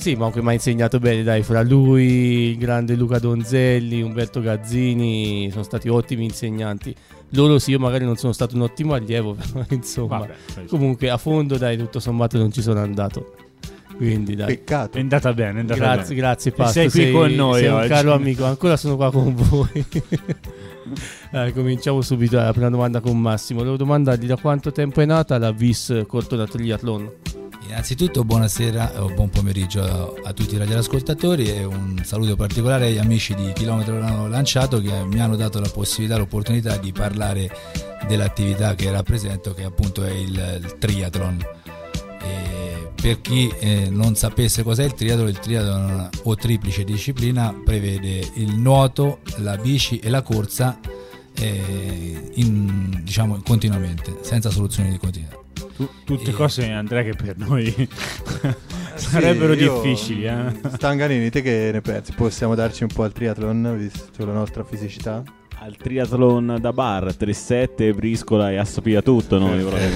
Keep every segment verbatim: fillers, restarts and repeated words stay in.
Sì, ma anche mi ha insegnato bene, dai, fra lui, il grande Luca Donzelli, Umberto Gazzini, sono stati ottimi insegnanti. Loro sì, io magari non sono stato un ottimo allievo, però insomma, Vabbè, cioè, comunque a fondo, dai, tutto sommato non ci sono andato. Quindi dai. Peccato. È andata bene, è andata Grazie, bene. grazie Pasto, sei qui con noi sei oggi. un caro amico, ancora sono qua con voi. Dai, cominciamo subito la prima domanda con Massimo. Volevo domandargli da quanto tempo è nata la Vis Cortona Triathlon. Innanzitutto buonasera o buon pomeriggio a, a tutti i radioascoltatori e un saluto particolare agli amici di Chilometro Lanciato che mi hanno dato la possibilità, l'opportunità di parlare dell'attività che rappresento, che appunto è il, il triathlon. E per chi eh, non sapesse cos'è il triathlon, il triathlon o triplice disciplina prevede il nuoto, la bici e la corsa eh, in, diciamo continuamente, senza soluzioni di continuità. Tu, tutte E- cose, Andrea, che per noi sarebbero Sì, io- difficili. Eh? Stanganini, te che ne pensi? Possiamo darci un po' al triathlon, visto la nostra fisicità? Al triathlon da bar, tre sette, briscola e assopia tutto, no?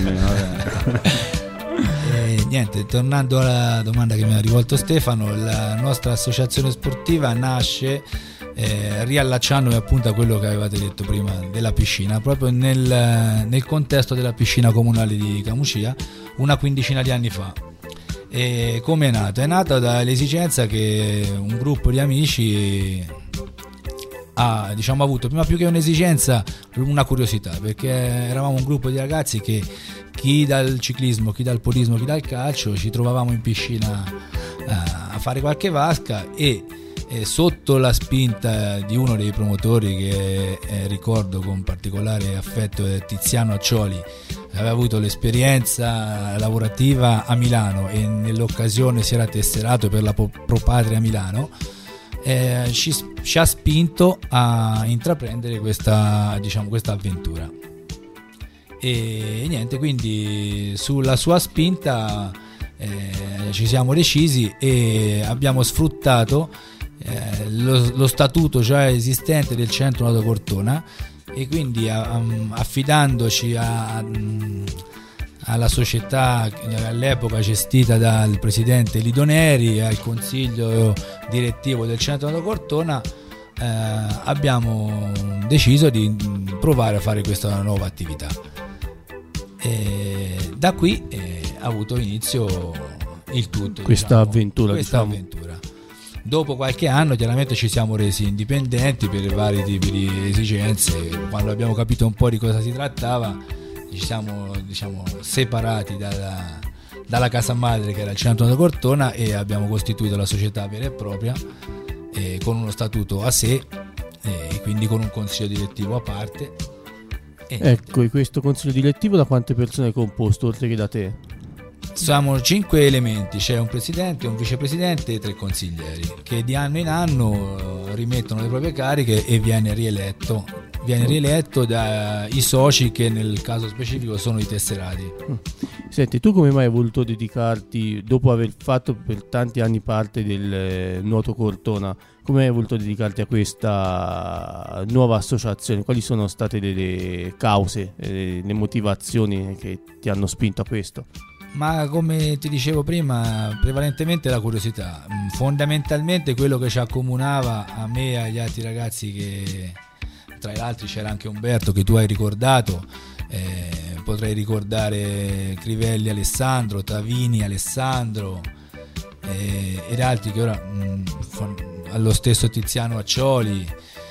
E niente, tornando alla domanda che mi ha rivolto Stefano, la nostra associazione sportiva nasce eh, riallacciandomi appunto a quello che avevate detto prima della piscina, proprio nel, nel contesto della piscina comunale di Camucia una quindicina di anni fa. E come è nata? È nata dall'esigenza che un gruppo di amici ha, diciamo, avuto prima più che un'esigenza una curiosità, perché eravamo un gruppo di ragazzi che chi dal ciclismo, chi dal podismo, chi dal calcio ci trovavamo in piscina uh, a fare qualche vasca e, e sotto la spinta di uno dei promotori che eh, ricordo con particolare affetto è Tiziano Accioli, aveva avuto l'esperienza lavorativa a Milano e nell'occasione si era tesserato per la Pro Patria a Milano. Eh, ci, ci ha spinto a intraprendere questa, diciamo, questa avventura e niente, quindi sulla sua spinta eh, ci siamo decisi e abbiamo sfruttato eh, lo, lo statuto già esistente del Centro Nuoto Cortona e quindi a, um, affidandoci a, a, alla società all'epoca gestita dal presidente Lido Neri e al consiglio direttivo del Centro Nuoto Cortona eh, abbiamo deciso di provare a fare questa nuova attività. E da qui eh, ha avuto inizio il tutto, Questa diciamo, avventura, questa diciamo. avventura. Dopo qualche anno chiaramente ci siamo resi indipendenti per vari tipi di esigenze. Quando abbiamo capito un po' di cosa si trattava ci siamo, diciamo, separati dalla, dalla casa madre che era il Centro Nuoto Cortona e abbiamo costituito la società vera e propria eh, con uno statuto a sé eh, e quindi con un consiglio direttivo a parte. E Ecco, e questo consiglio direttivo da quante persone è composto, oltre che da te? siamo cinque elementi, c'è un presidente, un vicepresidente e tre consiglieri che di anno in anno eh, rimettono le proprie cariche e viene rieletto viene rieletto dai soci che nel caso specifico sono i tesserati. Senti, tu come mai hai voluto dedicarti, dopo aver fatto per tanti anni parte del eh, Nuoto Cortona, come hai voluto dedicarti a questa nuova associazione? Quali sono state le, le cause, eh, le motivazioni che ti hanno spinto a questo? Ma come ti dicevo prima, prevalentemente la curiosità. Mm, Fondamentalmente quello che ci accomunava a me e agli altri ragazzi, che tra gli altri c'era anche Umberto che tu hai ricordato, eh, potrei ricordare Crivelli Alessandro, Tavini Alessandro eh, ed altri che ora mh, fan- allo stesso Tiziano Accioli,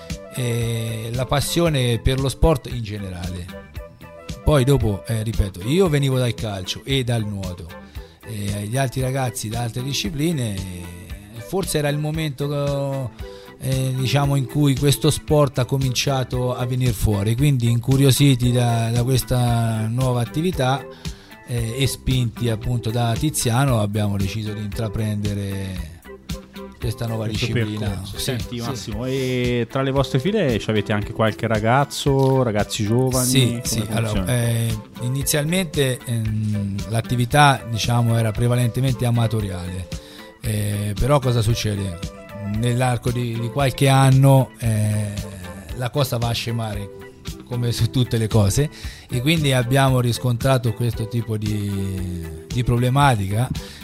eh, la passione per lo sport in generale. Poi dopo, eh, ripeto, io venivo dal calcio e dal nuoto, e gli altri ragazzi da altre discipline, eh, forse era il momento eh, diciamo in cui questo sport ha cominciato a venire fuori, quindi incuriositi da, da questa nuova attività eh, e spinti appunto da Tiziano abbiamo deciso di intraprendere questa nuova Questo disciplina. percorso. Sì, Senti sì. Massimo, e tra le vostre file ci avete anche qualche ragazzo, ragazzi giovani? Sì, Come sì. funziona? Allora, eh, inizialmente ehm, l'attività, diciamo, era prevalentemente amatoriale, eh, però cosa succede? Nell'arco di, di qualche anno eh, la cosa va a scemare, come su tutte le cose, e quindi abbiamo riscontrato questo tipo di, di problematica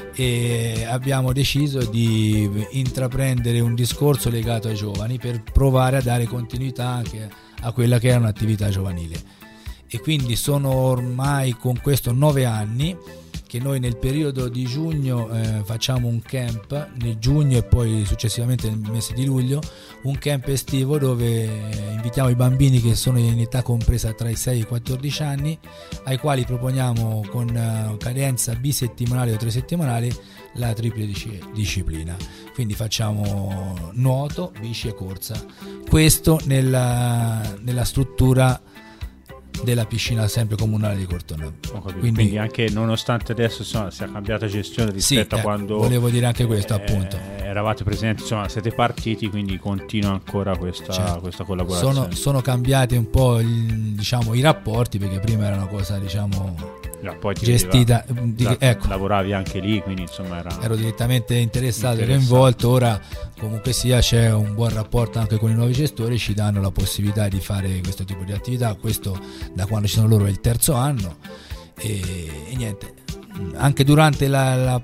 e abbiamo deciso di intraprendere un discorso legato ai giovani per provare a dare continuità anche a quella che era un'attività giovanile. E quindi sono ormai con questo nove anni che noi nel periodo di giugno eh, facciamo un camp, nel giugno e poi successivamente nel mese di luglio, un camp estivo dove invitiamo i bambini che sono in età compresa tra i sei e i quattordici anni, ai quali proponiamo con uh, cadenza bisettimanale o tre settimanali la triple disciplina. Quindi facciamo nuoto, bici e corsa. Questo nella, nella struttura della piscina sempre comunale di Cortona. Quindi, Quindi anche nonostante adesso insomma, sia cambiata gestione rispetto sì, a quando volevo dire anche questo eh, appunto eravate presenti, insomma siete partiti, quindi continua ancora questa, certo. questa collaborazione. Sono, sono cambiati un po' il, diciamo, i rapporti, perché prima era una cosa diciamo ja, poi gestita vedeva, di, la, ecco, lavoravi anche lì, quindi insomma era ero direttamente interessato, interessato. coinvolto. Ora comunque sia c'è un buon rapporto anche con i nuovi gestori, ci danno la possibilità di fare questo tipo di attività. Questo da quando ci sono loro è il terzo anno e, e niente, anche durante la, la,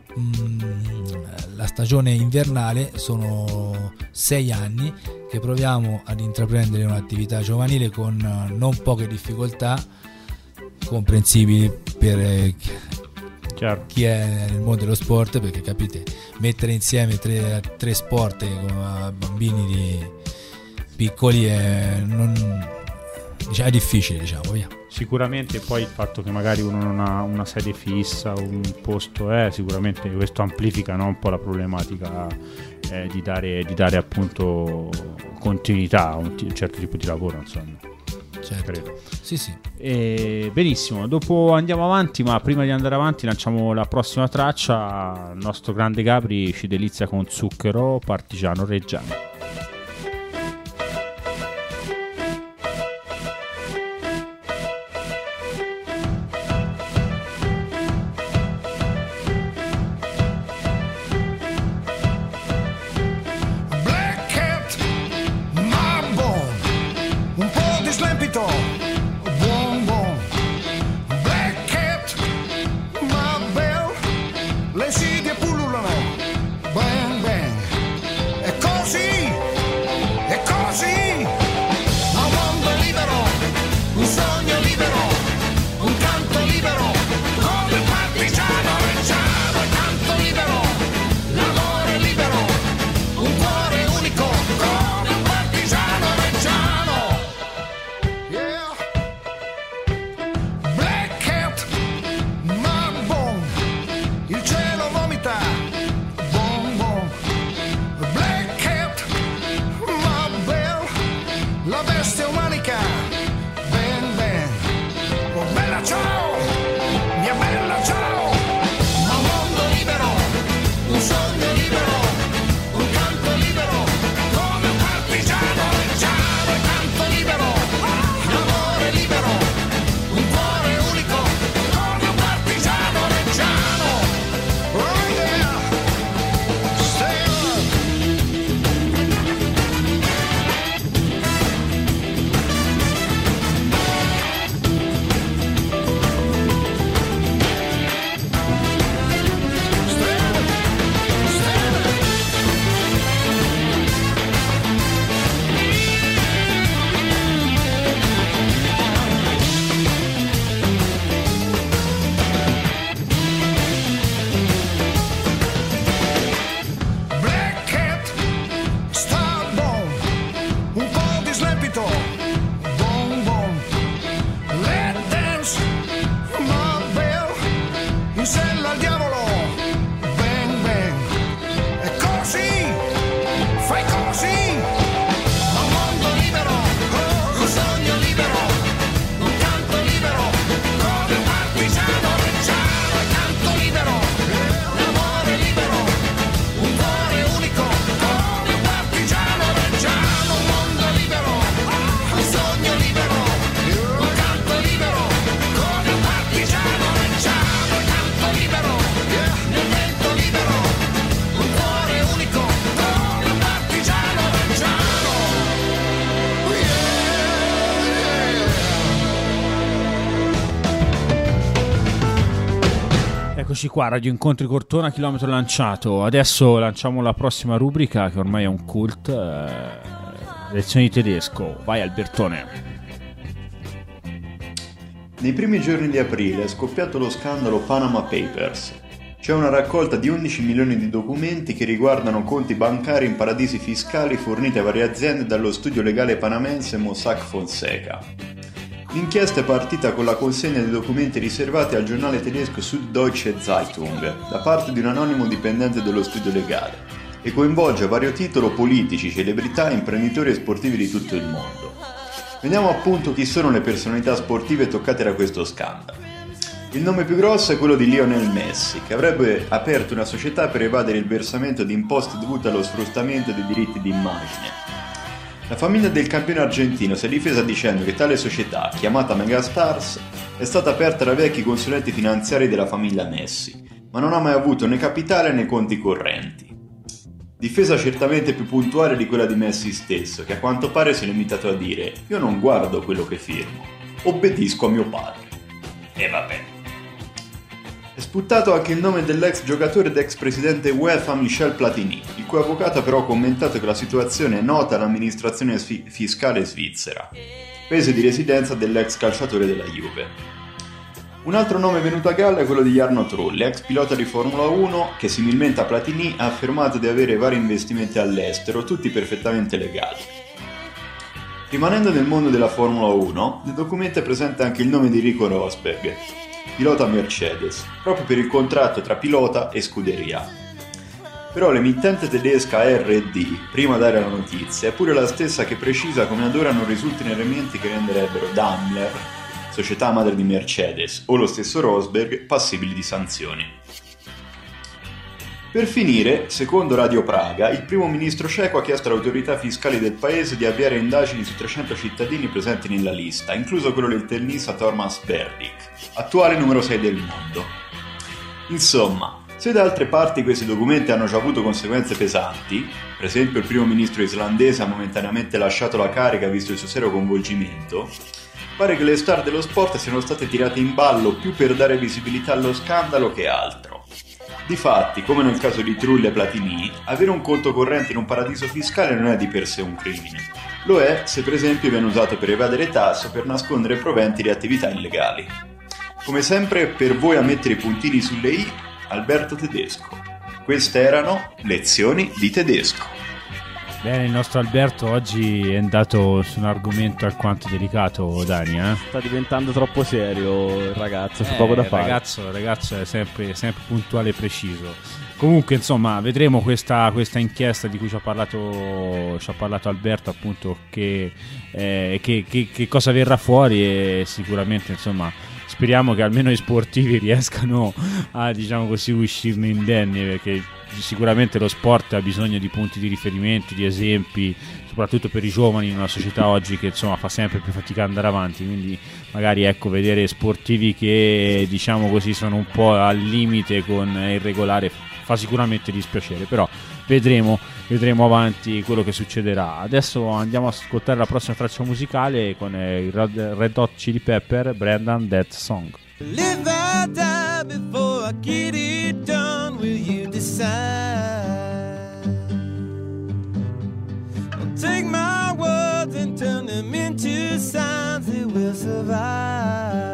la stagione invernale sono sei anni che proviamo ad intraprendere un'attività giovanile con non poche difficoltà comprensibili per Chiaro. chi è nel mondo dello sport, perché capite, mettere insieme tre, tre sport con bambini di piccoli è, non, diciamo, è difficile, diciamo, via. Sicuramente poi il fatto che magari uno non ha una sede fissa, un posto è, sicuramente questo amplifica, no, un po' la problematica eh, di dare, di dare appunto continuità a un, t- un certo tipo di lavoro, insomma. Certo. Credo. Sì, sì. E benissimo, dopo andiamo avanti, ma prima di andare avanti lanciamo la prossima traccia. Il nostro grande Gabri ci delizia con Zucchero, Partigiano Reggiano. Le insidie pullulano, bang bang, e così Eccoci qua, Radio Incontri Cortona, chilometro lanciato. Adesso lanciamo la prossima rubrica che ormai è un cult, eh, lezioni di tedesco. Vai Albertone. Nei primi giorni di aprile è scoppiato lo scandalo Panama Papers. C'è una raccolta di undici milioni di documenti che riguardano conti bancari in paradisi fiscali forniti a varie aziende dallo studio legale panamense Mossack Fonseca. L'inchiesta è partita con la consegna di documenti riservati al giornale tedesco Süddeutsche Zeitung da parte di un anonimo dipendente dello studio legale e coinvolge a vario titolo politici, celebrità, imprenditori e sportivi di tutto il mondo. Vediamo appunto chi sono le personalità sportive toccate da questo scandalo. Il nome più grosso è quello di Lionel Messi, che avrebbe aperto una società per evadere il versamento di imposte dovute allo sfruttamento dei diritti di immagine. La famiglia del campione argentino si è difesa dicendo che tale società, chiamata Megastars, è stata aperta da vecchi consulenti finanziari della famiglia Messi, ma non ha mai avuto né capitale né conti correnti. Difesa certamente più puntuale di quella di Messi stesso, che a quanto pare si è limitato a dire «Io non guardo quello che firmo, obbedisco a mio padre». E vabbè. È sputtato anche il nome dell'ex giocatore ed ex presidente UEFA Michel Platini, il cui avvocato ha però commentato che la situazione è nota all'amministrazione sfi- fiscale svizzera, paese di residenza dell'ex calciatore della Juve. Un altro nome venuto a galla è quello di Jarno Trulli, ex pilota di Formula uno che similmente a Platini ha affermato di avere vari investimenti all'estero, tutti perfettamente legali. Rimanendo nel mondo della Formula uno, nel documento è presente anche il nome di Nico Rosberg, pilota Mercedes, proprio per il contratto tra pilota e scuderia. Però l'emittente tedesca R e D, prima a dare la notizia, è pure la stessa che precisa come ad ora non risultino elementi che renderebbero Daimler, società madre di Mercedes, o lo stesso Rosberg passibili di sanzioni. Per finire, secondo Radio Praga, il primo ministro ceco ha chiesto alle autorità fiscali del paese di avviare indagini su trecento cittadini presenti nella lista, incluso quello del tennista Thomas Berdych, attuale numero sei del mondo. Insomma, se da altre parti questi documenti hanno già avuto conseguenze pesanti, per esempio il primo ministro islandese ha momentaneamente lasciato la carica visto il suo serio coinvolgimento, pare che le star dello sport siano state tirate in ballo più per dare visibilità allo scandalo che altro. Difatti, come nel caso di Trulli e Platini, avere un conto corrente in un paradiso fiscale non è di per sé un crimine. Lo è se per esempio viene usato per evadere tasse o per nascondere proventi di attività illegali. Come sempre, per voi a mettere i puntini sulle i, Alberto Tedesco. Queste erano lezioni di tedesco. Bene, il nostro Alberto oggi è andato su un argomento alquanto delicato, Dani, eh? Sta diventando troppo serio il ragazzo, c'è eh, poco da fare. Il ragazzo, ragazzo è sempre, sempre puntuale e preciso. Comunque, insomma, vedremo questa, questa inchiesta di cui ci ha parlato, ci ha parlato Alberto, appunto, che, eh, che, che, che cosa verrà fuori e sicuramente, insomma, speriamo che almeno i sportivi riescano a, diciamo così, uscirne indenni, perché sicuramente lo sport ha bisogno di punti di riferimento, di esempi, soprattutto per i giovani in una società oggi che insomma fa sempre più fatica ad andare avanti, quindi magari ecco vedere sportivi che diciamo così sono un po' al limite con il regolare fa sicuramente dispiacere, però vedremo, vedremo avanti quello che succederà. Adesso andiamo a ascoltare la prossima traccia musicale con il Red Hot Chili Pepper, Brendan That Song. Live or die before I get it done, will you decide? I'll take my words and turn them into signs that will survive.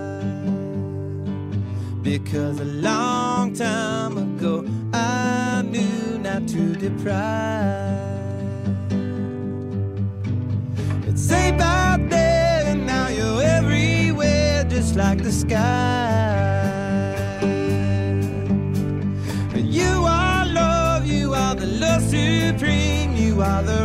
Because a long time ago I knew not to deprive. It's safe out there and now you're everywhere, just like the sky. You are love, you are the love supreme, you are the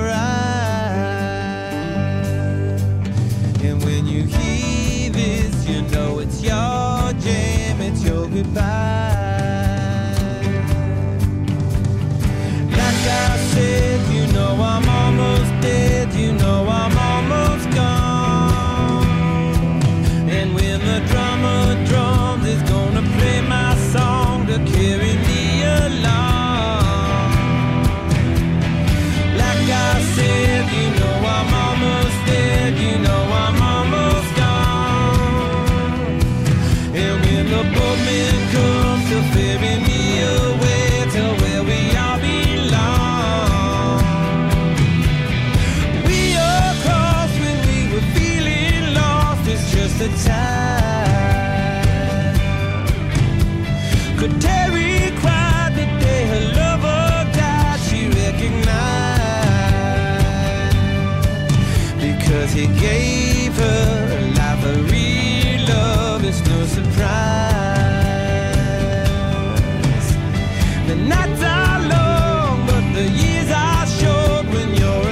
right. And when you hear this, you know it's your jam, it's your goodbye. Like I said, you know I'm almost dead, you know I'm almost gone. And when the drummer drums, it's gonna play my song to carry me along. Like I said, you know I'm almost dead, you know I'm almost gone. And when the boatman comes, he gave her life, a real love is no surprise. The nights are long, but the years are short when you're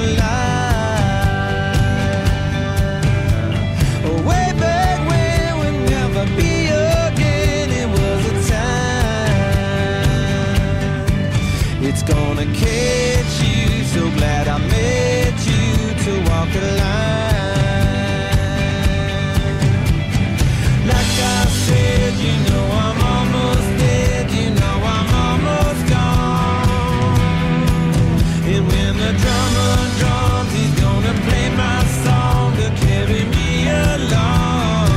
alive. Way back when we'll never be again, it was a time. It's gonna catch you, so glad I met you to walk the line. Like I said, you know I'm almost dead, you know I'm almost gone. And when the drummer drums, he's gonna play my song to carry me along.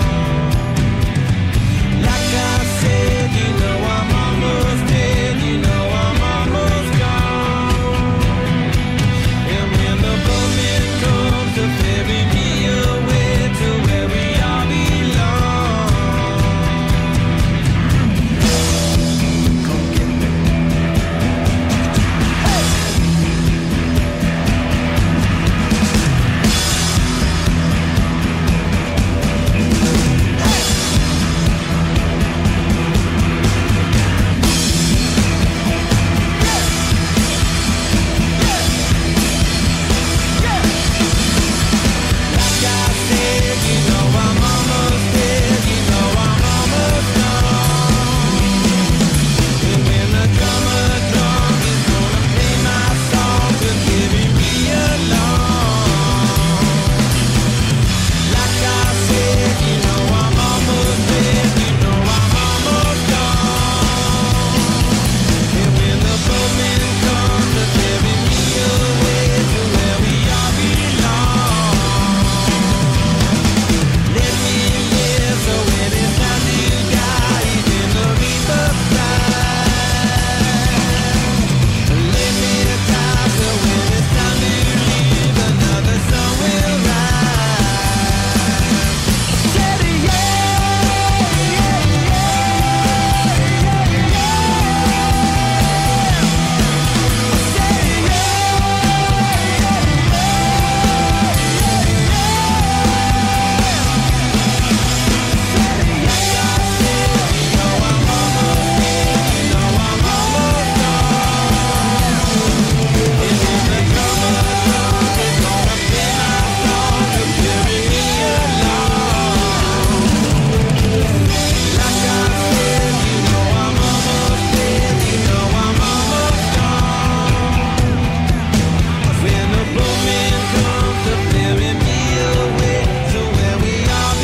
Like I said, you know I'm almost dead, you know I'm almost gone. And when the boatman comes to ferry me away to where we all belong. Come get me. Like I said, you know I'm almost dead, you know I'm almost gone. And when the drummer drums, he's gonna play my song to carry me along. Like I said, you know I'm almost dead, you know I'm almost gone. And when the boatman comes to carry me away to where we all belong. Let me live so when it's time to die, even the reaper flies. Let me die so when it's time to leave, another sun will rise. Said yeah, yeah, yeah, yeah, when the boatman comes to ferry me away to where we all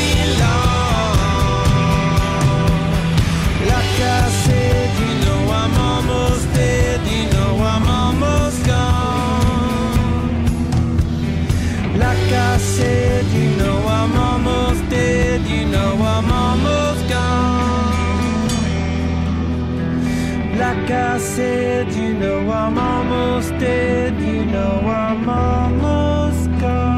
belong. Like I said, you know I'm almost dead, you know I'm almost gone. Like I said, you know I'm almost dead, you know I'm almost gone. Like I said, you know I'm almost dead, you know I'm almost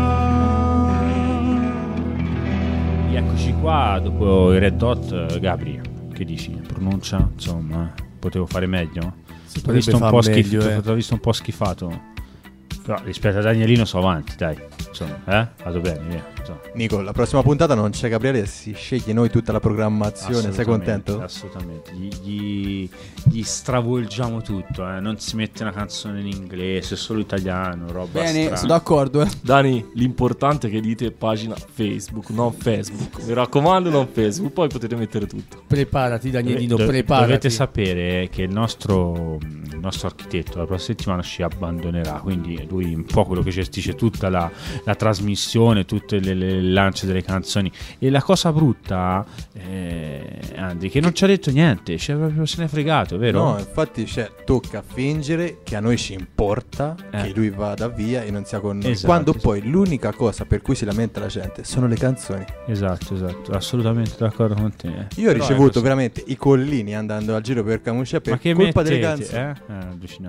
gone. Eccoci qua dopo i Red Hot. Gabri, che dici? Pronuncia? Insomma, potevo fare meglio? Si T'ho visto, potrebbe un po' far schif- meglio, eh. t'ho visto un po' schifato. Però rispetto a Danielino so avanti, dai. Insomma, eh? Vado bene, via. Insomma. Nico, la prossima puntata non c'è Gabriele, si sceglie noi tutta la programmazione, sei contento? Assolutamente, gli, gli, gli stravolgiamo tutto, eh. Non si mette una canzone in inglese, solo italiano, roba Bene, strana. sono d'accordo, eh. Dani, l'importante è che dite pagina Facebook, non Facebook. Mi raccomando, non Facebook, poi potete mettere tutto. Preparati, Danielino, Dove- preparati. Dovete sapere che il nostro, il nostro architetto la prossima settimana ci abbandonerà, quindi lui un po' quello che gestisce tutta la, la trasmissione, tutte le, le lance delle canzoni. E la cosa brutta, eh, Andri, che non ci ha detto niente, cioè proprio se ne è fregato, vero? No, infatti cioè, tocca fingere che a noi ci importa Eh. che lui vada via e non sia con noi. Esatto, Quando esatto. poi l'unica cosa per cui si lamenta la gente sono le canzoni. Esatto, esatto, assolutamente d'accordo con te. Io ho Però è ricevuto così. veramente i collini andando al giro per Camuscia per Ma che colpa delle mettete, canzoni. eh? Eh, allucinante.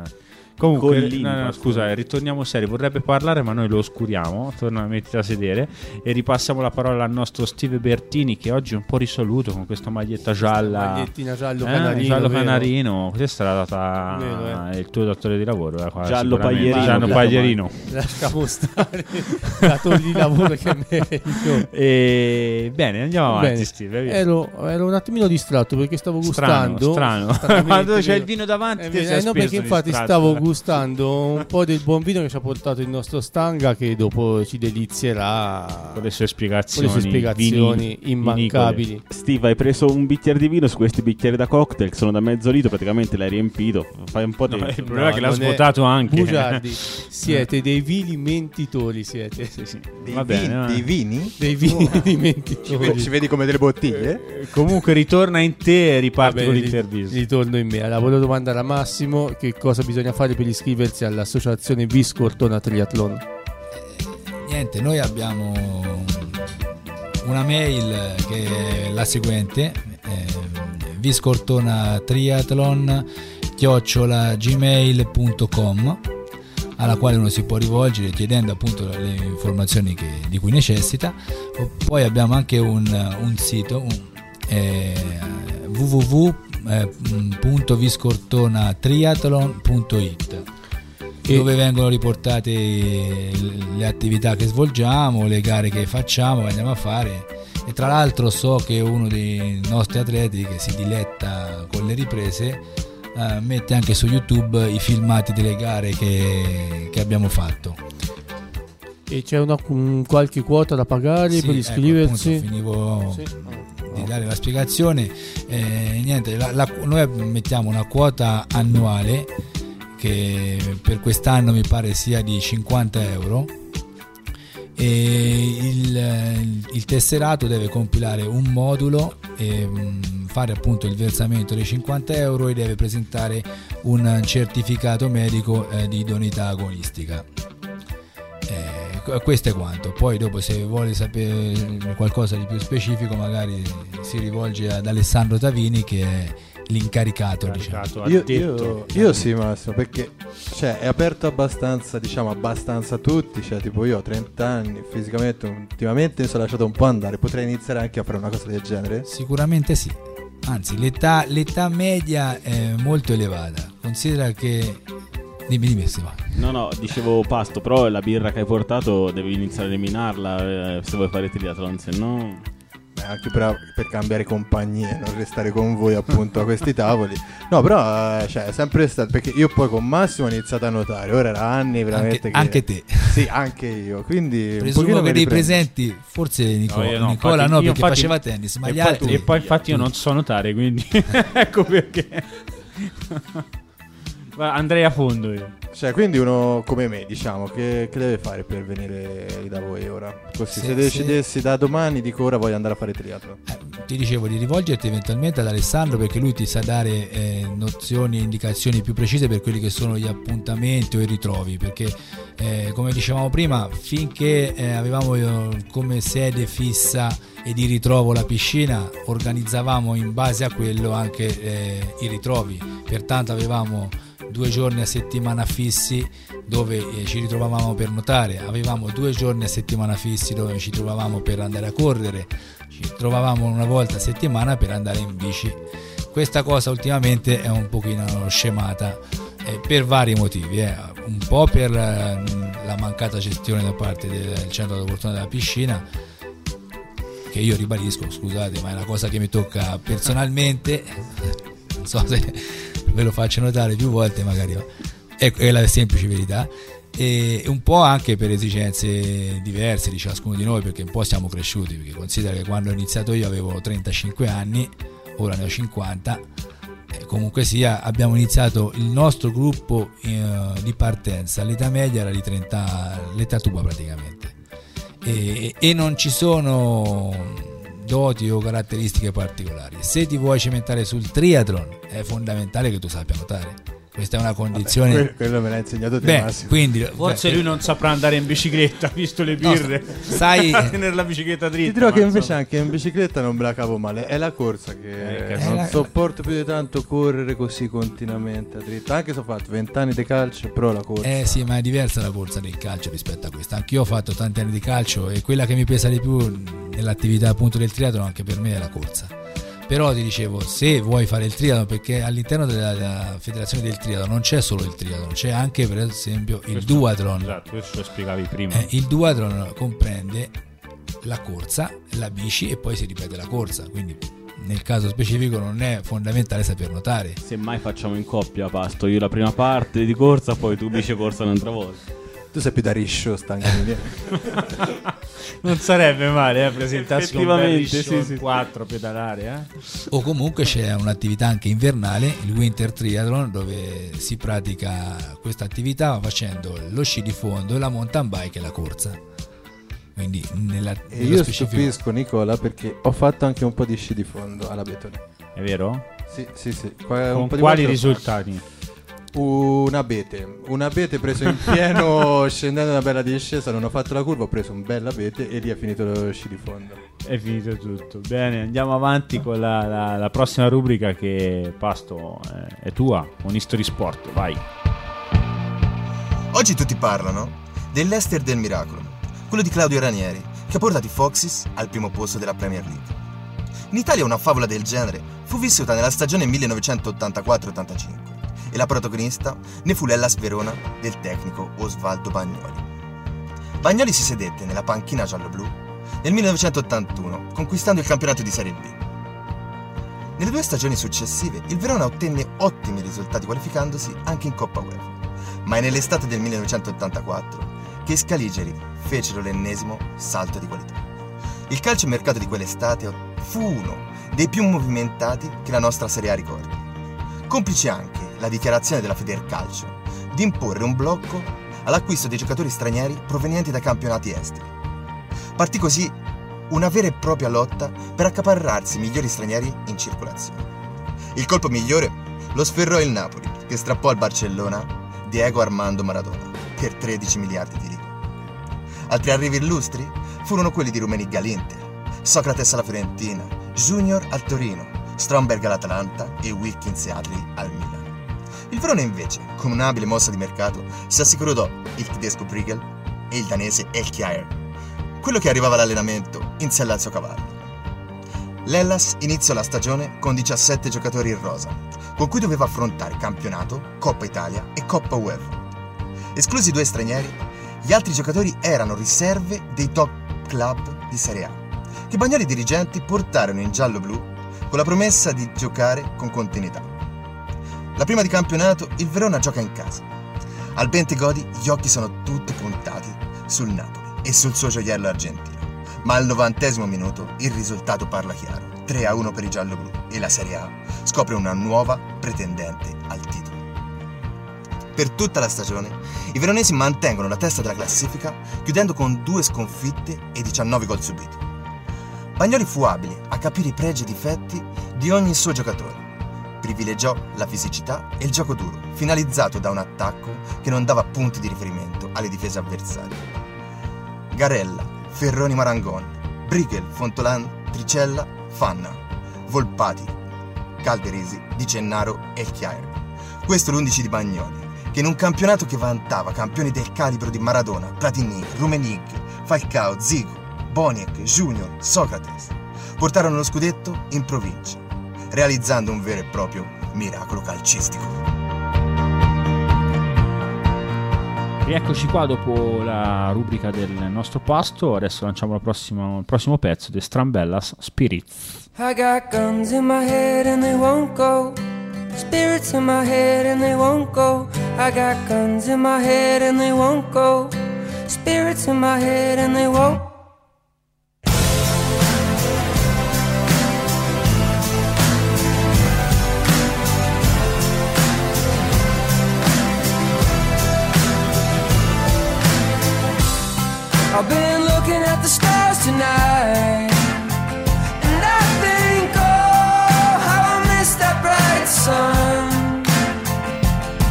Comunque, Collini, no, no, qua, scusa, ritorniamo seri. Vorrebbe parlare, ma noi lo oscuriamo. Torna a mettere a sedere e ripassiamo la parola al nostro Steve Bertini, che oggi è un po' risoluto con questa maglietta gialla. Magliettina giallo Eh, canarino. giallo vero? canarino. Questa era data Vero, il tuo datore di lavoro. eh, qua, Giallo sicuramente. paglierino. Giallo Giallo paglierino. Lasciamo stare. Datore di lavoro che è meglio. E bene, andiamo avanti, Bene. Steve. via. Ero, ero un attimino distratto perché stavo Strano, gustando. strano. stranamente, Quando c'è vero. il vino davanti, Eh, ti eh, sei no, perché spesso infatti distratto. stavo gustando un po' del buon vino che ci ha portato il nostro Stanga, che dopo ci delizierà con le sue con spiegazioni, le sue spiegazioni vini- immancabili. Steve, hai preso un bicchiere di vino su questi bicchieri da cocktail che sono da mezzo litro, praticamente l'hai riempito. Fai un po' No, di. il problema è che l'ha non è- svuotato anche. Bugiardi, siete dei vili mentitori, siete. Sì, sì. Dei, Va vin- bene, dei eh. vini? Dei vili Ci, mentitori. ve- ci vedi come delle bottiglie? Eh, Comunque ritorna in te e riparte Vabbè, con ri- l'intervista. Ritorno in me. Allora, volevo domandare a Massimo che cosa bisogna fare per iscriversi all'associazione Vis Cortona Triathlon. Niente, noi abbiamo una mail che è la seguente, eh, viscortonatriathlon chiocciola gmail punto com, alla quale uno si può rivolgere chiedendo appunto le informazioni che- di cui necessita. O- Poi abbiamo anche un, un sito, un, eh, w w w punto viscortonatriathlon punto it, dove vengono riportate le attività che svolgiamo, le gare che facciamo, che andiamo a fare. E tra l'altro so che uno dei nostri atleti che si diletta con le riprese eh, mette anche su YouTube i filmati delle gare che, che abbiamo fatto. E c'è una un- qualche quota da pagare Sì, per ecco, iscriversi? appunto, finivo Sì. di dare la spiegazione. Eh, niente, la- la- noi mettiamo una quota annuale che per quest'anno mi pare sia di cinquanta euro, e il, il tesserato deve compilare un modulo e mh, fare appunto il versamento dei cinquanta euro e deve presentare un certificato medico eh, di idoneità agonistica. Eh, questo è quanto. Poi dopo, se vuole sapere qualcosa di più specifico, magari si rivolge ad Alessandro Tavini, che è l'incaricato, diciamo. Caricato, Io, addetto. io, io sì, Massimo, perché cioè, è aperto abbastanza, diciamo, abbastanza a tutti. Cioè, tipo, io ho trenta anni, fisicamente, ultimamente mi sono lasciato un po' andare. Potrei iniziare anche a fare una cosa del genere? Sicuramente sì. Anzi, l'età, l'età media è molto elevata. Considera che... Dimmi, dimmi, Stefano. No, no, dicevo pasto, però la birra che hai portato devi iniziare a eliminarla eh, se vuoi fare triathlon, se no. Beh, anche per, per cambiare compagnie, non restare con voi appunto a questi tavoli. No, però, eh, cioè, è sempre stato, perché io poi con Massimo ho iniziato a nuotare. Ora era anni veramente Anche, che... anche te. Sì, anche io. Quindi un Presumo pochino che mi dei riprendo. presenti, forse Nicola, No, io no, Nicola infatti- no, io perché infatti- faceva tennis, ma e gli poi, altri... e poi infatti io non so nuotare, quindi ecco perché. Ma andrei a fondo io. Cioè, quindi uno come me, diciamo, che, che deve fare per venire da voi ora? Così, Sì, se decidessi da domani, dico ora voglio andare a fare triathlon. Eh, ti dicevo di rivolgerti eventualmente ad Alessandro, perché lui ti sa dare eh, nozioni e indicazioni più precise per quelli che sono gli appuntamenti o i ritrovi, perché eh, come dicevamo prima, finché eh, avevamo eh, come sede fissa e di ritrovo la piscina, organizzavamo in base a quello anche eh, i ritrovi. Pertanto avevamo due giorni a settimana fissi dove eh, ci ritrovavamo per nuotare, avevamo due giorni a settimana fissi dove ci trovavamo per andare a correre, ci trovavamo una volta a settimana per andare in bici. Questa cosa ultimamente è un pochino scemata eh, per vari motivi, eh. Un po' per eh, la mancata gestione da parte del centro di fortuna della piscina, che io ribadisco, scusate, ma è una cosa che mi tocca personalmente, non so se ve lo faccio notare più volte magari, ma è, è la semplice verità, e un po' anche per esigenze diverse di ciascuno di noi, perché un po' siamo cresciuti, perché considera che quando ho iniziato io avevo trentacinque anni, ora ne ho cinquanta, e comunque sia abbiamo iniziato il nostro gruppo eh, di partenza, l'età media era di trenta, l'età tua praticamente, e, e non ci sono doti o caratteristiche particolari. Se ti vuoi cimentare sul triathlon è fondamentale che tu sappia nuotare, questa è una condizione. Que- quello me l'ha insegnato te, Beh, Massimo. quindi Forse cioè, lui non saprà andare in bicicletta, visto le birre. No, sai- a tenere la bicicletta dritta. Ti dirò ma che invece insomma. anche in bicicletta non me la cavo male. È la corsa che Eh, non la- sopporto più di tanto correre così continuamente a dritta. Anche se ho fatto venti anni di calcio, però la corsa. Eh sì, ma è diversa la corsa del calcio rispetto a questa. Anch'io ho fatto tanti anni di calcio e quella che mi pesa di più nell'attività appunto del triathlon anche per me è la corsa. Però ti dicevo, se vuoi fare il triathlon, perché all'interno della, della federazione del triathlon non c'è solo il triathlon, c'è anche per esempio il Questo- duathlon. Esatto, questo lo spiegavi prima. Eh, il duathlon comprende la corsa, la bici e poi si ripete la corsa, quindi nel caso specifico non è fondamentale saper nuotare. Semmai facciamo in coppia, Pasto. Io la prima parte di corsa, poi tu bici corsa un'altra volta. Tu sei più da riscio, stanchi. Non sarebbe male, eh, presentarsi con un bel Effettivamente, Rishon sì, sì. quattro, pedalare, eh. O comunque c'è un'attività anche invernale, il winter triathlon, dove si pratica questa attività facendo lo sci di fondo, la mountain bike e la corsa. Quindi nella, E nello io specifico stupisco Nicola perché ho fatto anche un po' di sci di fondo alla Betone. È vero? Sì, sì, sì. Qua- Con un po' di quali volte l'ho risultati? fatto. Un abete, un abete preso in pieno scendendo una bella discesa, non ho fatto la curva, ho preso un bel abete e lì è finito lo sci di fondo. È finito tutto. Bene, andiamo avanti con la, la- la prossima rubrica che, Pasto, eh, è tua, un History Sport, vai. Oggi tutti parlano dell'Ester del miracolo, quello di Claudio Ranieri, che ha portato i Foxes al primo posto della Premier League. In Italia una favola del genere fu vissuta nella stagione millenovecentottantaquattro ottantacinque e la protagonista ne fu l'Hellas Verona del tecnico Osvaldo Bagnoli. Bagnoli si sedette nella panchina giallo-blu nel millenovecentottantuno, conquistando il campionato di Serie B. Nelle due stagioni successive il Verona ottenne ottimi risultati qualificandosi anche in Coppa UEFA, ma è nell'estate del millenovecentottantaquattro che i scaligeri fecero l'ennesimo salto di qualità. Il calciomercato di quell'estate fu uno dei più movimentati che la nostra Serie A ricordi, complice anche la dichiarazione della Federcalcio di imporre un blocco all'acquisto dei giocatori stranieri provenienti da campionati esteri. Partì così una vera e propria lotta per accaparrarsi i migliori stranieri in circolazione. Il colpo migliore lo sferrò il Napoli, che strappò al Barcellona Diego Armando Maradona per tredici miliardi di lire. Altri arrivi illustri furono quelli di Rummenigge all'Inter, Socrates alla Fiorentina, Junior al Torino, Stromberg all'Atalanta e Wilkins e Adli al Milan. Il Verona invece, con un'abile mossa di mercato, si assicurò il tedesco Briegel e il danese Elkjaer, quello che arrivava all'allenamento in sella al suo cavallo. L'Hellas iniziò la stagione con diciassette giocatori in rosa, con cui doveva affrontare campionato, Coppa Italia e Coppa UEFA. Esclusi due stranieri, gli altri giocatori erano riserve dei top club di Serie A, che Bagnoli e i dirigenti portarono in giallo-blu con la promessa di giocare con continuità. La prima di campionato il Verona gioca in casa. Al Bentegodi gli occhi sono tutti puntati sul Napoli e sul suo gioiello argentino, ma al novantesimo minuto il risultato parla chiaro, tre a uno per i gialloblu e la Serie A scopre una nuova pretendente al titolo. Per tutta la stagione i veronesi mantengono la testa della classifica chiudendo con due sconfitte e diciannove gol subiti. Bagnoli fu abile a capire i pregi e i difetti di ogni suo giocatore. Privilegiò la fisicità e il gioco duro, finalizzato da un attacco che non dava punti di riferimento alle difese avversarie. Garella, Ferroni Marangon, Briegel, Fontolan, Tricella, Fanna, Volpati, Calderisi, Di Gennaro e Elkjaer. Questo l'undici di Bagnoli, che in un campionato che vantava campioni del calibro di Maradona, Platini, Rummenigge, Falcao, Zigo, Boniek, Junior, Socrates, portarono lo scudetto in provincia, realizzando un vero e proprio miracolo calcistico. Rieccoci qua dopo la rubrica del nostro pasto. Adesso lanciamo la prossima, il prossimo pezzo di Strambellas, Spirits. I got guns in my head and they won't go. Spirits in my head and they won't go. I got guns in my head and they won't go. Spirits in my head and they won't. I've been looking at the stars tonight, and I think, oh, how I miss that bright sun.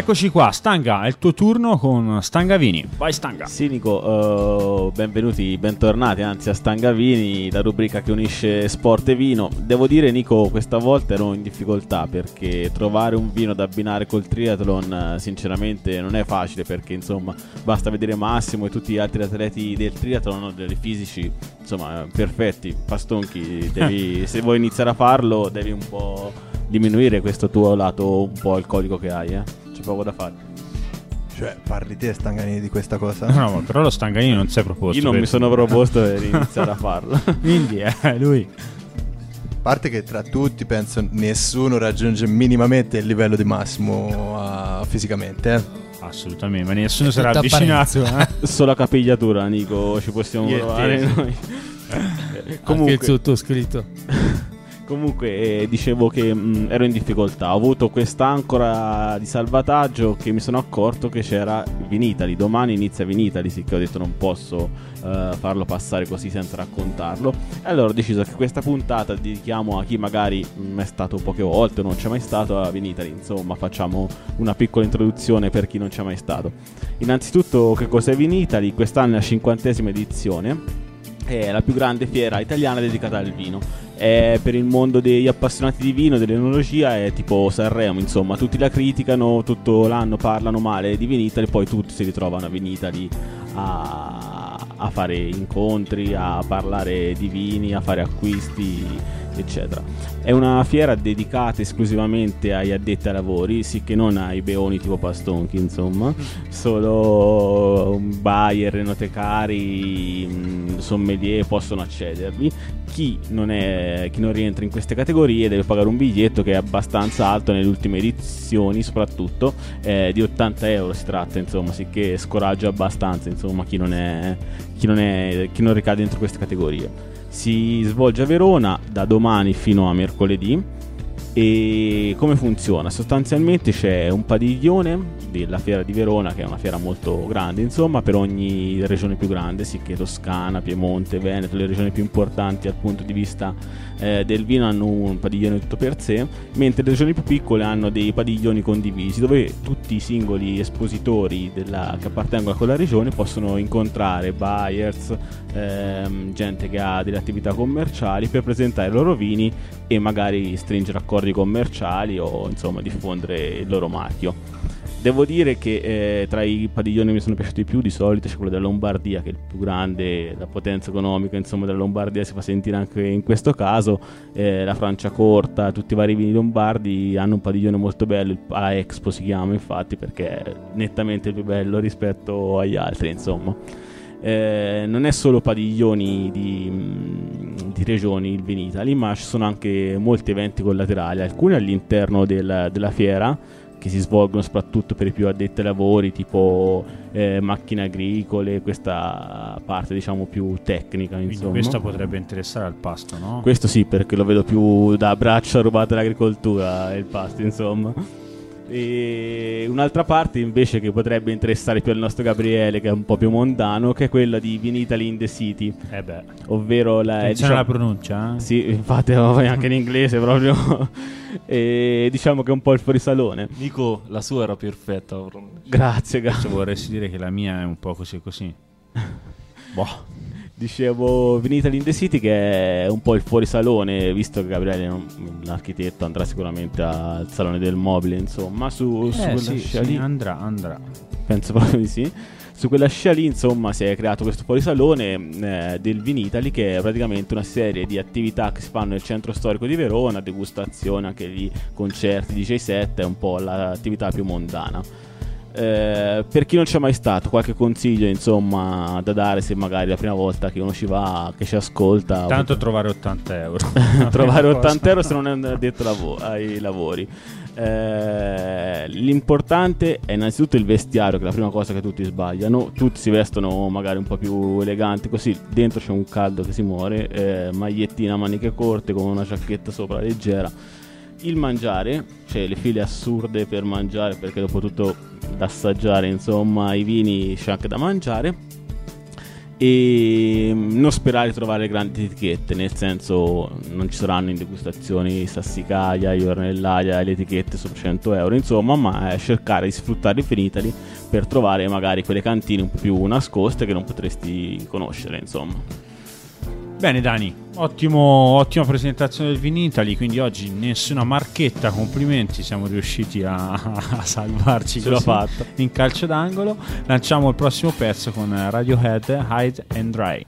Eccoci qua, Stanga, è il tuo turno con Stangavini. Vai Stanga. Sì Nico, uh, benvenuti, bentornati anzi a Stangavini, la rubrica che unisce sport e vino. Devo dire Nico, questa volta ero in difficoltà perché trovare un vino da abbinare col triathlon sinceramente non è facile, perché insomma basta vedere Massimo e tutti gli altri atleti del triathlon, dei fisici insomma perfetti. Pastonchi, devi, se vuoi iniziare a farlo devi un po' diminuire questo tuo lato un po' alcolico che hai, eh? C'è poco da fare. Cioè, parli te Stanganini di questa cosa? No, no, però lo Stanganini non si è proposto. Io non per... mi sono proposto per iniziare a farlo. Quindi è lui. A parte che tra tutti penso nessuno raggiunge minimamente il livello di Massimo uh, fisicamente, eh? Assolutamente, ma nessuno sarà avvicinato, eh? Solo a capigliatura, Nico, ci possiamo provare noi. Comunque anche il sottoscritto. Comunque eh, dicevo che mh, ero in difficoltà. Ho avuto quest'ancora di salvataggio che mi sono accorto che c'era Vinitaly. Domani inizia Vinitaly, sì, che ho detto non posso uh, farlo passare così senza raccontarlo. E allora ho deciso che questa puntata dedichiamo a chi magari mh, è stato poche volte o non c'è mai stato a Vinitaly. Insomma, facciamo una piccola introduzione per chi non c'è mai stato. Innanzitutto, che cos'è Vinitaly? Quest'anno è la cinquantesima edizione. È la più grande fiera italiana dedicata al vino. È per il mondo degli appassionati di vino, dell'enologia, è tipo Sanremo, insomma, tutti la criticano, tutto l'anno parlano male di Vinitaly, poi tutti si ritrovano a Vinitaly a, a fare incontri, a parlare di vini, a fare acquisti, eccetera. È una fiera dedicata esclusivamente agli addetti ai lavori, sì, che non ai beoni tipo Pastonchi, insomma. Solo buyer, enotecari, sommelier possono accedervi. Chi non è, chi non rientra in queste categorie deve pagare un biglietto che è abbastanza alto nelle ultime edizioni, soprattutto eh, di ottanta euro si tratta, insomma, sì, che scoraggia abbastanza, insomma, chi non è, chi non è, chi non ricade dentro queste categorie. Si svolge a Verona da domani fino a mercoledì. E come funziona? Sostanzialmente c'è un padiglione della fiera di Verona, che è una fiera molto grande, insomma, per ogni regione più grande, sì, che Toscana, Piemonte, Veneto, le regioni più importanti dal punto di vista eh, del vino hanno un padiglione tutto per sé, mentre le regioni più piccole hanno dei padiglioni condivisi dove tutti i singoli espositori della, che appartengono a quella regione possono incontrare buyers, ehm, gente che ha delle attività commerciali per presentare i loro vini e magari stringere accordi commerciali o insomma diffondere il loro marchio. Devo dire che eh, tra i padiglioni che mi sono piaciuti di più di solito c'è quello della Lombardia, che è il più grande, la potenza economica insomma della Lombardia si fa sentire anche in questo caso. eh, la Franciacorta, tutti i vari vini lombardi hanno un padiglione molto bello, il A Expo si chiama infatti, perché è nettamente il più bello rispetto agli altri, insomma. Eh, non è solo padiglioni di, di regioni il Vinitaly, ma ci sono anche molti eventi collaterali, alcuni all'interno del, della fiera, che si svolgono soprattutto per i più addetti ai lavori, tipo eh, macchine agricole, questa parte diciamo più tecnica, insomma. Quindi questa potrebbe interessare al pasto, no? Questo sì, perché lo vedo più da braccia rubate all'agricoltura, il pasto, insomma. E un'altra parte invece che potrebbe interessare più al nostro Gabriele, che è un po' più mondano, che è quella di Vinitaly in the City, eh beh. ovvero la, attenzione diciamo, alla pronuncia, eh? Sì, infatti anche in inglese proprio. E diciamo che è un po' il fuorisalone. Nico, la sua era perfetta. Grazie, grazie. Vorresti dire che la mia è un po' così così. Boh. Dicevo Vinitaly in the City, che è un po' il fuorisalone, visto che Gabriele, l'architetto, andrà sicuramente al Salone del Mobile, insomma, su, eh, su quella sì, scia sì, lì. andrà, andrà. Penso proprio di sì. Su quella scia lì, insomma, si è creato questo fuorisalone eh, del Vinitaly, che è praticamente una serie di attività che si fanno nel centro storico di Verona, degustazione, anche lì concerti, D J set, è un po' l'attività più mondana. Eh, per chi non c'è mai stato, qualche consiglio insomma da dare, se magari la prima volta che uno ci va, che ci ascolta. Tanto trovare ottanta euro. Trovare ottanta euro se non è addetto lav- ai lavori. Eh, l'importante è innanzitutto il vestiario, che è la prima cosa che tutti sbagliano. Tutti si vestono magari un po' più eleganti, così dentro c'è un caldo che si muore. eh, magliettina a maniche corte con una giacchetta sopra leggera. Il mangiare, cioè le file assurde per mangiare, perché dopo tutto da assaggiare insomma i vini c'è anche da mangiare. e non sperare di trovare grandi etichette, nel senso non ci saranno in degustazioni Sassicaia, Iornellaia, le etichette sopra cento euro, insomma, ma è cercare di sfruttare i Finitali per trovare magari quelle cantine un po' più nascoste che non potresti conoscere, insomma. Bene Dani, ottimo, ottima presentazione del Vinitali, quindi oggi nessuna marchetta, complimenti, siamo riusciti a, a salvarci. Ce l'ho fatta. In calcio d'angolo. Lanciamo il prossimo pezzo con Radiohead, Hide and Dry.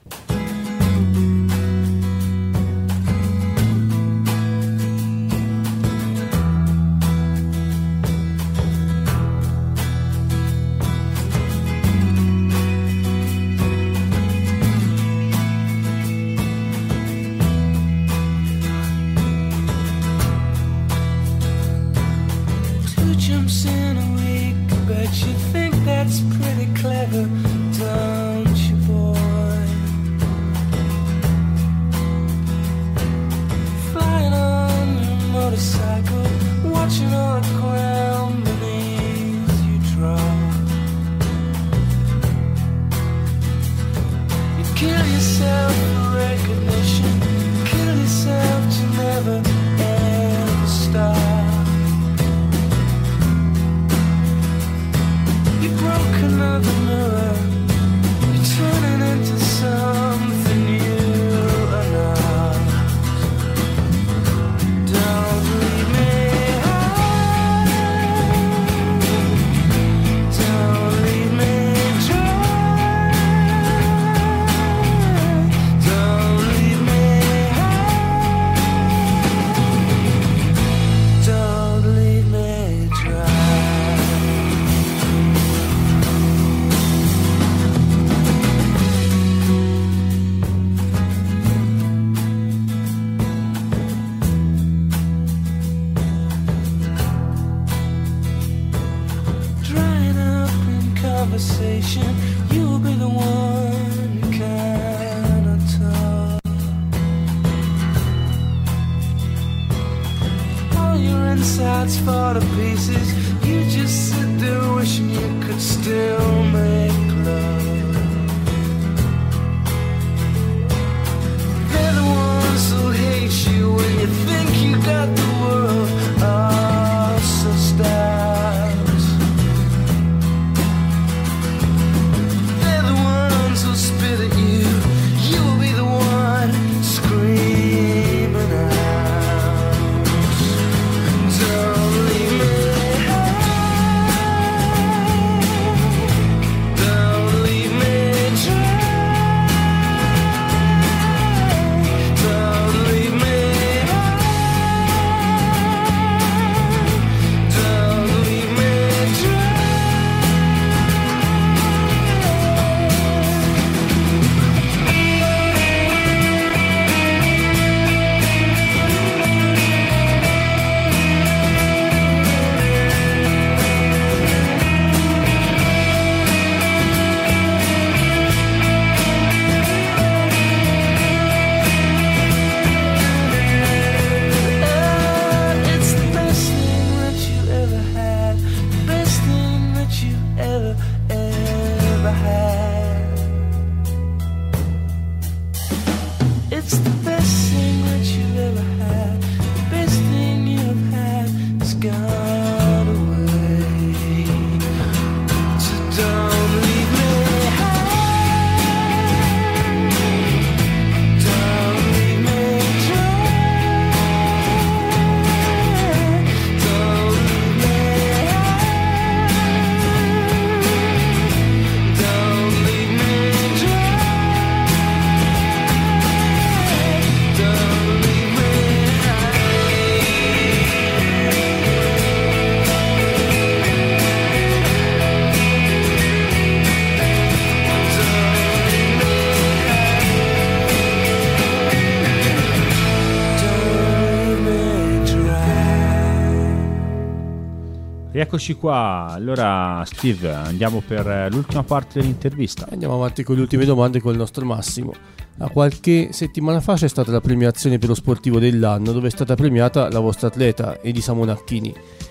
Rieccoci qua, allora Steve, andiamo per l'ultima parte dell'intervista. Andiamo avanti con le ultime domande con il nostro Massimo. A qualche settimana fa c'è stata la premiazione per lo sportivo dell'anno, dove è stata premiata la vostra atleta Elisa Monacchini.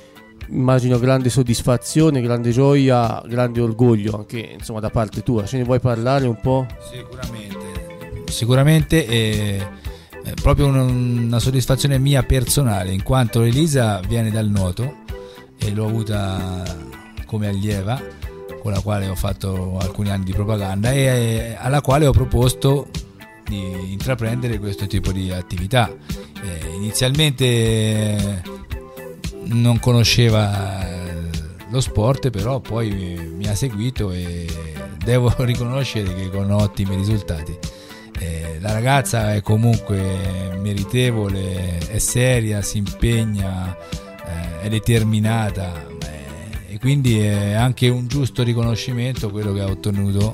immagino grande soddisfazione, grande gioia, grande orgoglio anche insomma da parte tua. Ce ne vuoi parlare un po'? Sicuramente, sicuramente è, è proprio una, una soddisfazione mia personale, in quanto Elisa viene dal nuoto e l'ho avuta come allieva, con la quale ho fatto alcuni anni di propaganda e alla quale ho proposto di intraprendere questo tipo di attività. Eh, inizialmente non conosceva lo sport, però poi mi ha seguito e devo riconoscere che con ottimi risultati. Eh, la ragazza è comunque meritevole, è seria, si impegna, eh, è determinata, eh, e quindi è anche un giusto riconoscimento quello che ha ottenuto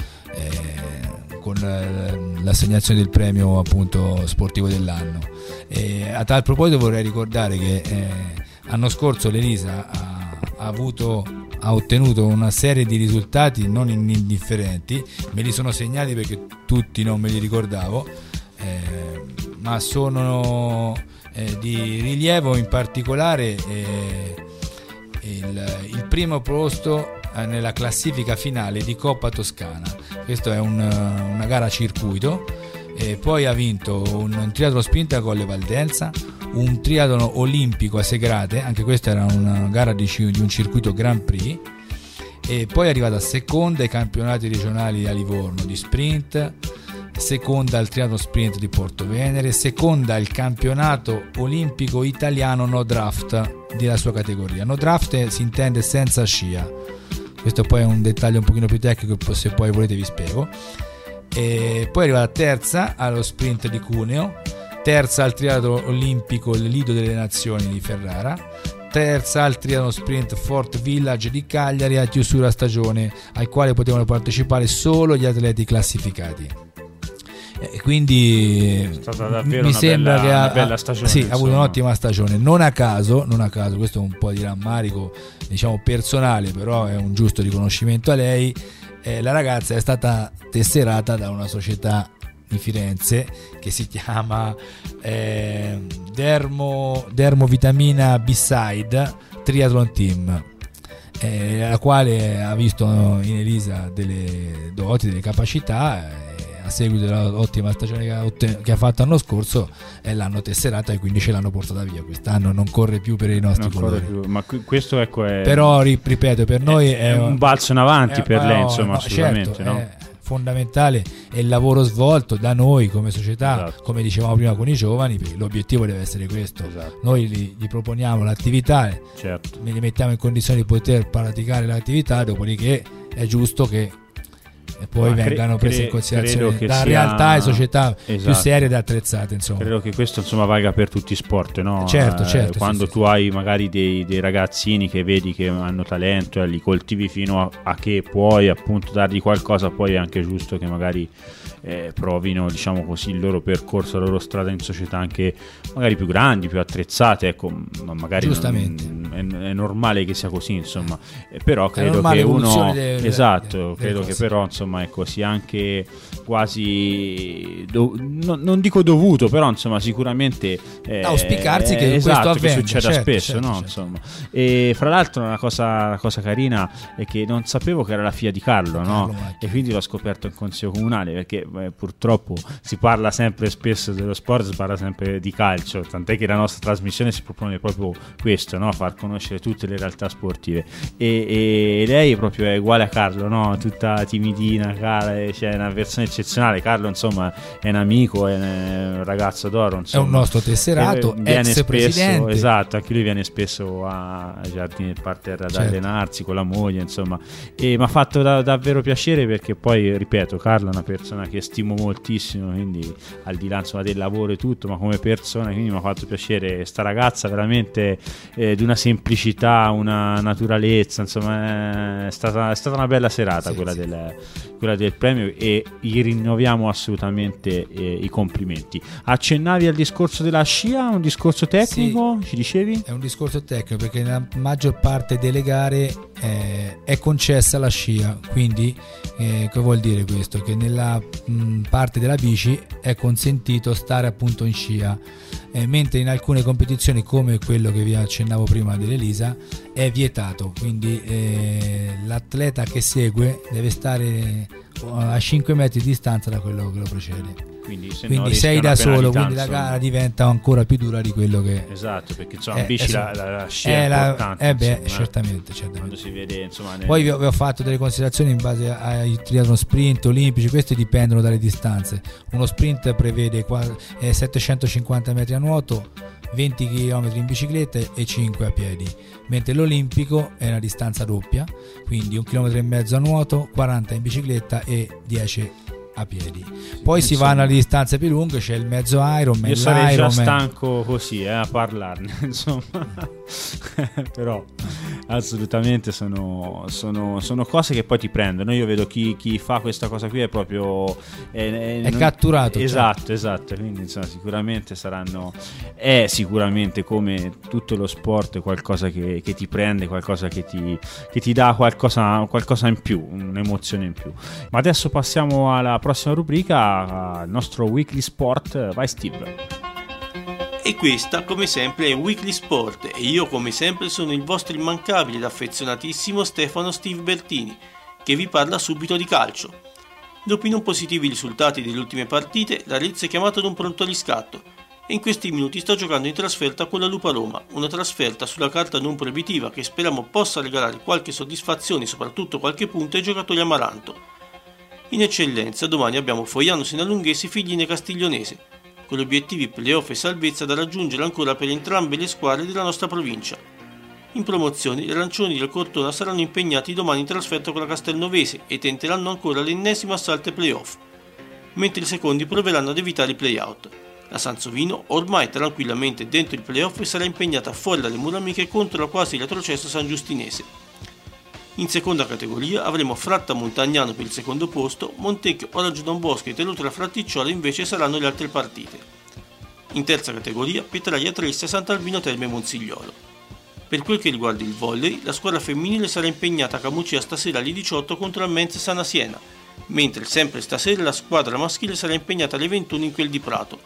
eh, con l'assegnazione del premio appunto sportivo dell'anno. E a tal proposito vorrei ricordare che eh, l'anno scorso l'Elisa ha, ha avuto ha ottenuto una serie di risultati non indifferenti, me li sono segnati perché tutti non me li ricordavo, eh, ma sono eh, di rilievo, in particolare eh, il, il primo posto nella classifica finale di Coppa Toscana. Questo è un, una gara a circuito, e poi ha vinto un, un triathlon sprint a Colle Valdenza, un triathlon olimpico a Segrate, anche questa era una gara di, di un circuito Grand Prix, e poi è arrivata seconda ai campionati regionali a Livorno di sprint, seconda al triathlon sprint di Porto Venere, seconda al campionato olimpico italiano no draft della sua categoria. No draft si intende senza scia, questo poi è un dettaglio un pochino più tecnico, se poi volete vi spiego. E poi è arrivata terza allo sprint di Cuneo, terza al triathlon olimpico il Lido delle Nazioni di Ferrara, terza al triathlon sprint Fort Village di Cagliari a chiusura stagione, al quale potevano partecipare solo gli atleti classificati. E quindi è stata davvero mi una sembra bella, che ha, una bella stagione, sì, ha avuto insomma. un'ottima stagione. Non a caso, non a caso, questo è un po' di rammarico, diciamo personale, però è un giusto riconoscimento a lei. Eh, la ragazza è stata tesserata da una società di Firenze che si chiama eh, Dermo, Dermovitamina B-Side Triathlon Team, eh, la quale ha visto in Elisa delle doti, delle capacità, eh, a seguito dell'ottima stagione che ha, otten- che ha fatto l'anno scorso, e l'hanno tesserata e quindi ce l'hanno portata via. Quest'anno non corre più per i nostri non corre colori più, ma qui- questo ecco è, però ri- ripeto, per noi è, è un balzo in avanti è- per no, lei, insomma, no, assolutamente, certo, no? È fondamentale è il lavoro svolto da noi come società, Esatto. come dicevamo prima con i giovani, perché l'obiettivo deve essere questo. Esatto. Noi gli, gli proponiamo l'attività, Certo. li mettiamo in condizione di poter praticare l'attività, dopodiché è giusto che e poi Ma cre- vengano prese cre- in considerazione credo che da sia- realtà e società più Esatto. serie ed attrezzate, insomma. Credo che questo insomma valga per tutti i sport, no? Certo, Eh, certo, quando sì, tu hai magari dei, dei ragazzini che vedi che hanno talento e li coltivi fino a, a che puoi appunto dargli qualcosa, poi è anche giusto che magari eh, provino, diciamo così, il loro percorso, la loro strada in società anche magari più grandi, più attrezzate, ecco, ma magari Giustamente. non- è, è normale che sia così, insomma. Eh, però credo normale che uno evoluzione delle- esatto, delle credo cose. che però insomma ecco sia anche quasi do- no- non dico dovuto, però insomma sicuramente eh, Auspicarsi che eh, esatto, questo che avvenga, succeda certo, spesso, certo, no? certo. Insomma. E fra l'altro una cosa, una cosa carina è che non sapevo che era la figlia di Carlo, no? Carlo Macchia. E quindi l'ho scoperto in consiglio comunale, perché eh, purtroppo si parla sempre spesso dello sport, si parla sempre di calcio, tant'è che la nostra trasmissione si propone proprio questo, no? Far conoscere tutte le realtà sportive, e, e lei proprio è uguale a Carlo, no? Tutta timidina, cara, e c'è una versione eccezionale. Carlo insomma è un amico, è un ragazzo d'oro, È insomma. un nostro tesserato, Eh, viene ex spesso, presidente. esatto, anche lui viene spesso a- ai giardini del parterre ad Certo. allenarsi con la moglie, insomma, e mi ha fatto da- davvero piacere, perché poi ripeto, Carlo è una persona che stimo moltissimo, quindi al di là insomma del lavoro e tutto, ma come persona, quindi mi ha fatto piacere sta ragazza veramente eh, di una semplicità, una naturalezza, insomma è stata, è stata una bella serata, Sì, quella, sì. del, quella del premio, e gli rinnoviamo assolutamente eh, i complimenti. Accennavi al discorso della scia, un discorso tecnico, ci dicevi? È un discorso tecnico, perché nella maggior parte delle gare eh, è concessa la scia, quindi eh, che vuol dire questo? Che nella mh, parte della bici è consentito stare appunto in scia, eh, mentre in alcune competizioni, come quello che vi accennavo prima dell'Elisa, è vietato, quindi eh, l'atleta che segue deve stare a cinque metri di distanza da quello che lo precede. Quindi, se quindi no sei da solo, quindi la insomma. gara diventa ancora più dura di quello che esatto, perché insomma, eh, in bici la, esatto. la, la scia eh, è la, importante eh beh, insomma, certamente, certamente. Quando si vede insomma nel... Poi vi ho, vi ho fatto delle considerazioni in base ai triathlon sprint olimpici, questi dipendono dalle distanze. Uno sprint prevede qua, eh, settecentocinquanta metri a nuoto, venti chilometri in bicicletta e cinque a piedi, mentre l'olimpico è una distanza doppia, quindi un chilometro e mezzo a nuoto, quaranta in bicicletta e dieci a piedi. Poi si vanno alle distanze più lunghe, c'è il mezzo Ironman. Io sarei già l'Ironman. stanco così eh, a parlarne insomma però assolutamente sono, sono, sono cose che poi ti prendono. Io vedo chi, chi fa questa cosa qui è proprio è, è, è non... catturato, esatto, cioè. esatto, quindi insomma sicuramente saranno è sicuramente come tutto lo sport qualcosa che, che ti prende, qualcosa che ti, che ti dà qualcosa, qualcosa in più, un'emozione in più. Ma adesso passiamo alla prossima rubrica, al nostro Weekly Sport. Vai Steve. E questa, come sempre, è Weekly Sport e io, come sempre, sono il vostro immancabile ed affezionatissimo Stefano Steve Bertini, che vi parla subito di calcio. Dopo i non positivi risultati delle ultime partite, l'Arezzo è chiamato ad un pronto riscatto e in questi minuti sta giocando in trasferta con la Lupa Roma, una trasferta sulla carta non proibitiva che speriamo possa regalare qualche soddisfazione e soprattutto qualche punto ai giocatori amaranto. In eccellenza, domani abbiamo Foiano Sinalunghese Figline Castiglionese, con gli obiettivi playoff e salvezza da raggiungere ancora per entrambe le squadre della nostra provincia. In promozione, gli arancioni del Cortona saranno impegnati domani in trasferta con la Castelnovese e tenteranno ancora l'ennesimo assalto ai playoff, mentre i secondi proveranno ad evitare i playout. La Sansovino, ormai tranquillamente dentro il playoff, sarà impegnata fuori dalle mura amiche contro la quasi retrocesso San Giustinese. In seconda categoria avremo Fratta Montagnano per il secondo posto, Montecchio, Oraggio Don Bosco e Telutra Fratticciolo invece saranno le altre partite. In terza categoria Pietraia Tresse, Sant'Albino Terme e Monsigliolo. Per quel che riguarda il volley, la squadra femminile sarà impegnata a Camucia stasera alle diciotto contro il Menz Sana Siena, mentre sempre stasera la squadra maschile sarà impegnata alle ventuno in quel di Prato.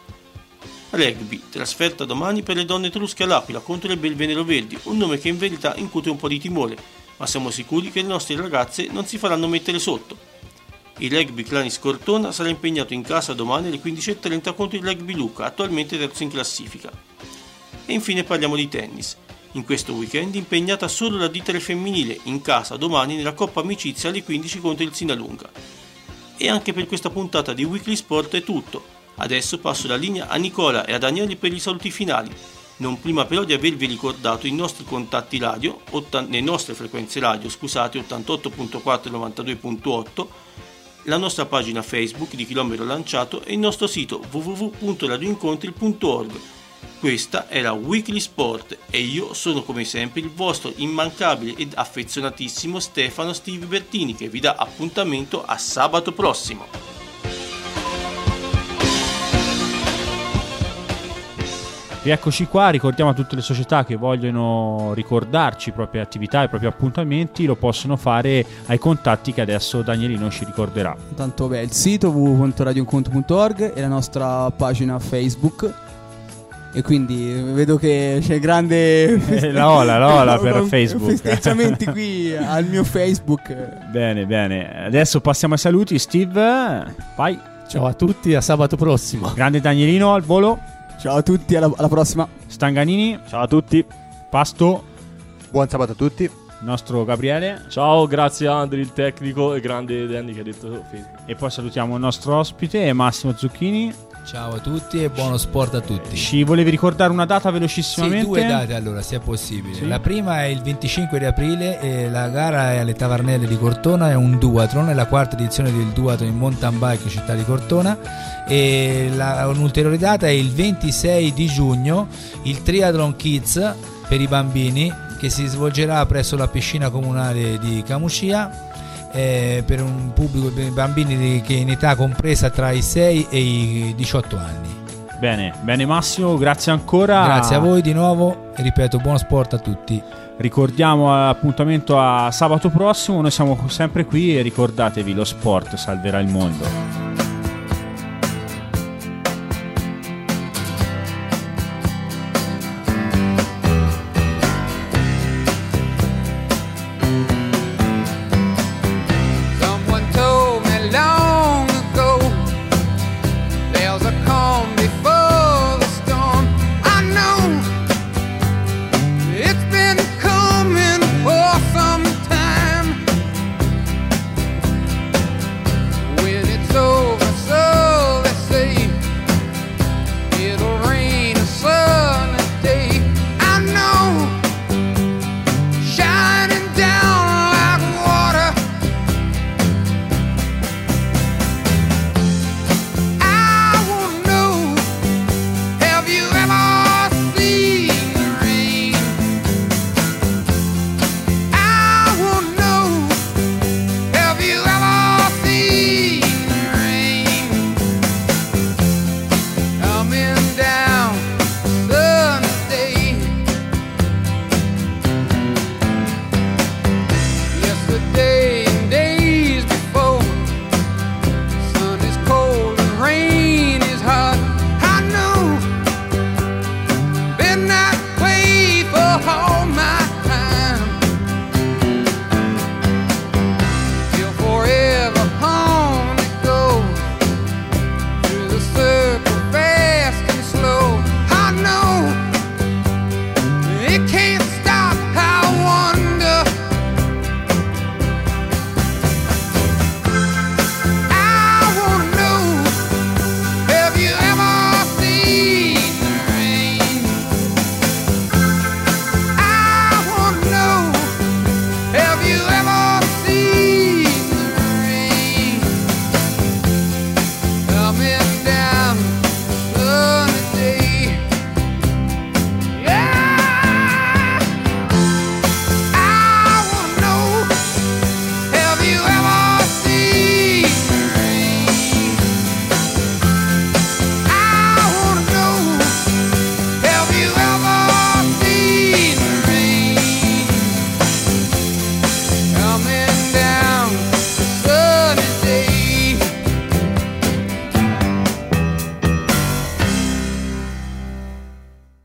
Rugby, trasferta domani per le donne etrusche all'Aquila contro le Belvenero Verdi, un nome che in verità incute un po' di timore, ma siamo sicuri che le nostre ragazze non si faranno mettere sotto. Il Rugby Clanis Cortona sarà impegnato in casa domani alle quindici e trenta contro il Rugby Lucca, attualmente terzo in classifica. E infine parliamo di tennis. In questo weekend impegnata solo la Ditere femminile, in casa domani nella Coppa Amicizia alle quindici contro il Sinalunga. E anche per questa puntata di Weekly Sport è tutto. Adesso passo la linea a Nicola e a Daniele per i saluti finali. Non prima però di avervi ricordato i nostri contatti radio, otta, le nostre frequenze radio, scusate, ottantotto virgola quattro e novantadue virgola otto, la nostra pagina Facebook di Chilometro Lanciato e il nostro sito w w w punto radioincontri punto org. Questa è la Weekly Sport e io sono come sempre il vostro immancabile ed affezionatissimo Stefano Steve Bertini, che vi dà appuntamento a sabato prossimo. Rieccoci qua, ricordiamo a tutte le società che vogliono ricordarci le proprie attività, i propri appuntamenti, lo possono fare ai contatti che adesso Danielino ci ricorderà. Intanto beh, il sito w w w punto radioincontro punto org e la nostra pagina Facebook. E quindi vedo che c'è grande eh, la ola, la ola per Facebook. Festeggiamenti qui al mio Facebook. Bene, bene. Adesso passiamo ai saluti. Steve, vai. Ciao a tutti, a sabato prossimo. Grande Danielino al volo. Ciao a tutti, alla, alla prossima. Stanganini. Ciao a tutti. Pasto. Buon sabato a tutti. Nostro Gabriele. Ciao, grazie a Andri il tecnico e grande Danny che ha detto Facebook. E poi salutiamo il nostro ospite Massimo Zucchini. Ciao a tutti e buono sport a tutti. Ci volevi ricordare una data velocissimamente? Sì, due date allora, se è possibile. Sì. La prima è il venticinque di aprile e la gara è alle Tavernelle di Cortona, è un duathlon, è la quarta edizione del duathlon in mountain bike città di Cortona. E la, un'ulteriore data è il ventisei di giugno, il Triathlon Kids per i bambini che si svolgerà presso la piscina comunale di Camucia. Eh, per un pubblico di bambini di, che in età compresa tra i sei e i diciotto anni. Bene, bene Massimo, grazie ancora. Grazie a voi di nuovo e ripeto, buon sport a tutti. Ricordiamo l'appuntamento a sabato prossimo, noi siamo sempre qui e ricordatevi, lo sport salverà il mondo.